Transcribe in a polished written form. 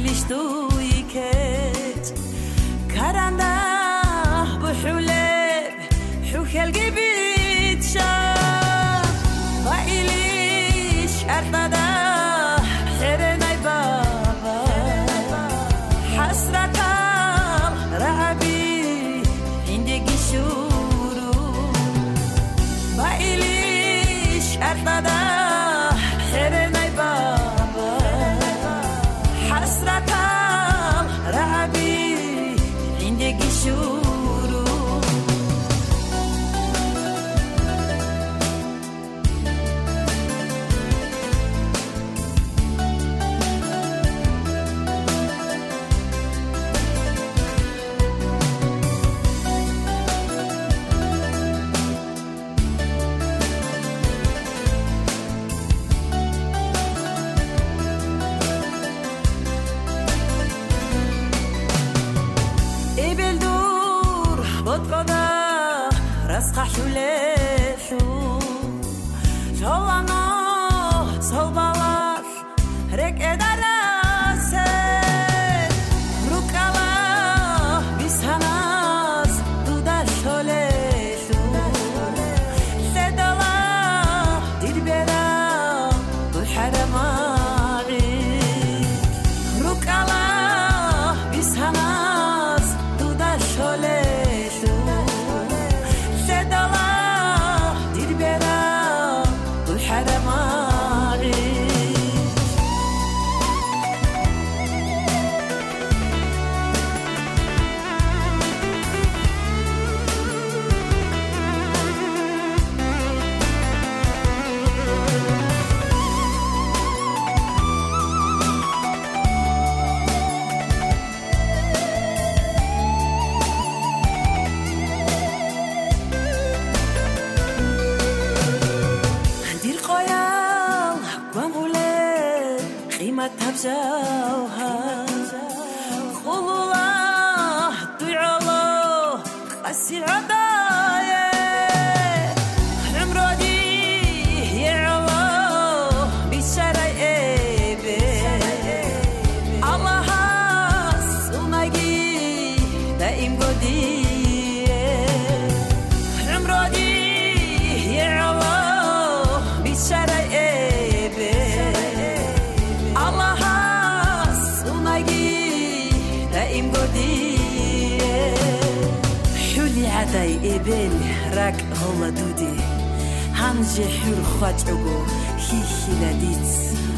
لشتويكت كرنده بحولب حوخل جبيت شاب وإليش أرتده حرناي بابا حسرتم رعبي عندك شورو وإليش أرتده حرناي بابا حسرتم رعبي عندك شورو راسخ شولشو شولانو صوبالاش رك اداراسه روكالا بيساناس دودا شولشو سدالا ديربرا بالحرماري روكالا بيساناس دودا شولشو تبزوها خلوه طيعله قسي العداية عمرودي يعله بسرعي إبي الله سوناجي دائم قدي عمرودي يعله بسرعي إبي الله دائم قدي حولي عداي إبل راك غلا دودي هنجي حور خواج أغو هي لديت